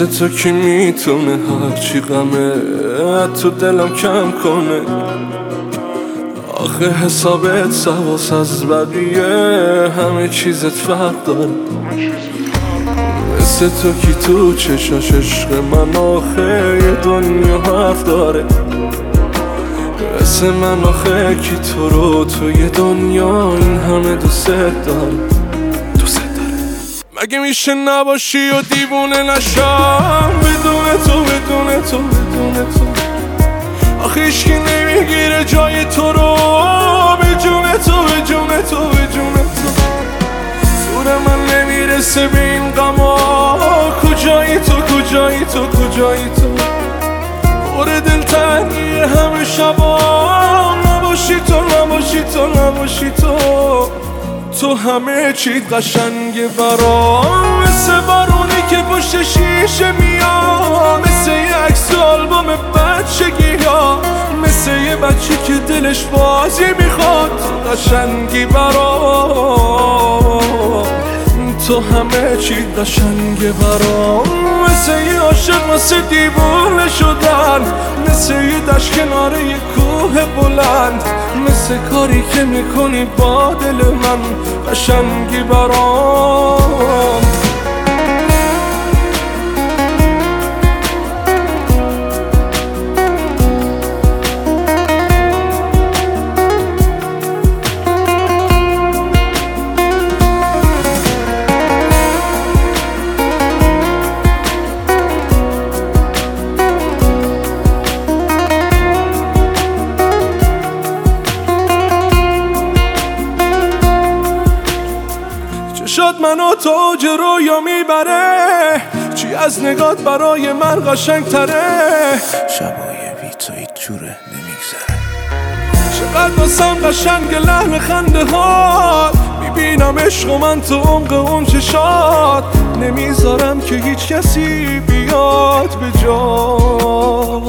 مثل تو کی میتونه هرچی غمه تو دلم کم کنه؟ آخه حسابت سواس از بقیه، همه چیزت فرق داره. مثل تو کی تو چشاش عشق من آخه یه دنیا حرف داره؟ مثل من آخه کی تو رو تو یه دنیا این همه دوست داره؟ مگه میشه نباشی و دیوونه نشم بدون تو بدون تو بدون تو؟ آخه هیچکی نمیگیره جای تو رو به جون تو به جون تو به جون تو. زور من نمیرسه به این غما، کجایی تو کجایی تو کجایی تو؟ پر دلتنگی همه شبا، نباشی تو نباشی تو نباشی تو. تو همه چی قشنگه برام، مثل بارونی که پشت شیشه میاد، مثل یه عکس آلبوم بچگی ها، مثل یه بچه که دلش بازی میخواد. قشنگی برام، تو همه چی قشنگه برام، مثل یه عاشق واسه دیوونه شدن، مثل یه دشت کنار یه کوه بلند، مثل کاری که میکنی با دل من. قشنگی برام، شد منو تو اوج رویا میبره، چی از نگات برای من قشنگ تره؟ شبای بی تو هیچ جوره نمیگذره. چقدر واسم قشنگ لحن خنده هات، میبینم عشق و من تو عمق اون چشات، نمیذارم که هیچ کسی بیاد به جا.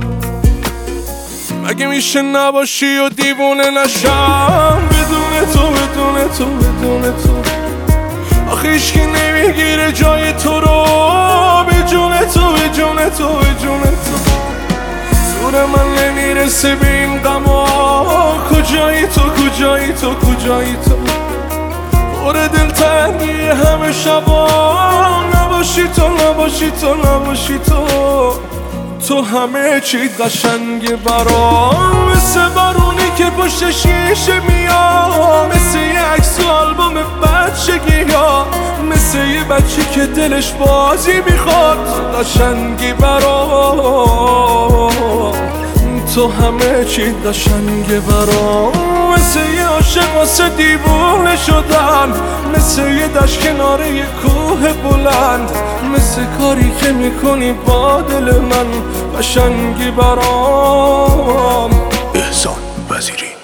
مگه میشه نباشی و دیوونه نشم بدون تو بدون تو بدون تو؟ آخه هیچکی نمیگیره جای تو رو به جون تو به جون تو به جون تو. زور من نمیرسه به این غما، کجایی تو کجایی تو کجایی تو؟ پر دلتنگی همه شبا، نباشی تو نباشی تو نباشی تو. تو همه چی قشنگه برام، مثل بارونی که پشت شیشه میاد، مثل یه عکس آلبوم بچگی ها، مثل یه بچه که دلش بازی میخواد. قشنگی برام، تو همه چی قشنگه برام، مثل یه عاشق واسه دیوونه شدن، مثل یه دشت کنار یه کوه بلند، مثل کاری که میکنی با دل من. قشنگی برام. احسان وزیری.